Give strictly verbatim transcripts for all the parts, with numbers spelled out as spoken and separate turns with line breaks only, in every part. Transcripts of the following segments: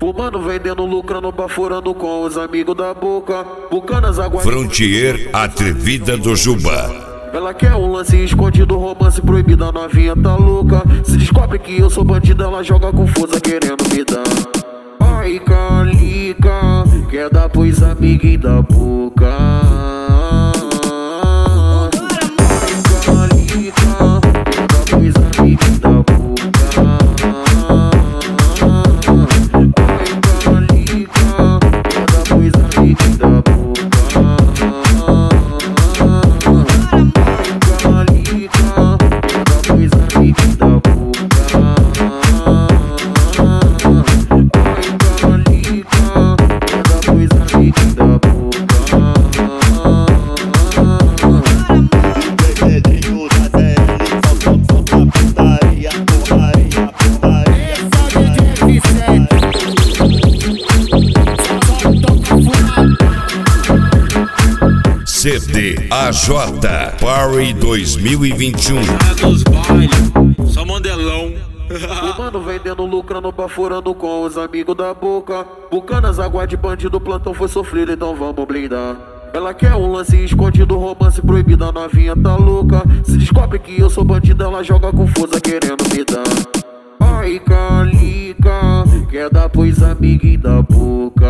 O mano vendendo, lucrando, baforando com os amigos da boca. Bucanas águas.
Frontier atrevida do Juba.
Ela quer um lance escondido, romance proibido, a novinha tá louca. Se descobre que eu sou bandido, ela joga confusa querendo me dar. Ai, calica, quer dar pros amiguinhos da boca.
C D A J Party dois mil e vinte e um.
Só modelão.
O mano vendendo, lucrando, baforando com os amigos da boca. Bucanas, água de bandido, plantão foi sofrido, então vamos blindar. Ela quer um lance escondido, romance proibido, a novinha tá louca. Se descobre que eu sou bandido, ela joga confusa querendo me dar. Ai, calica, quer dar pros amiguinhos da boca.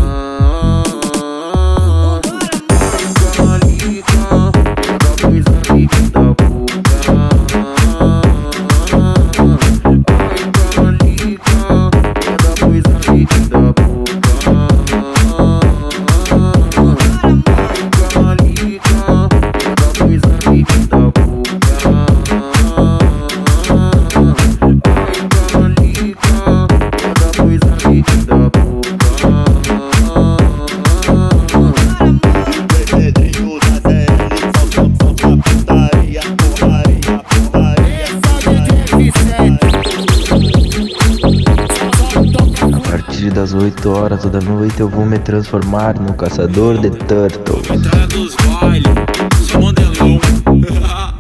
Das oito horas toda noite eu vou me transformar no caçador de turtles.
Entrada dos bailes, só modelão.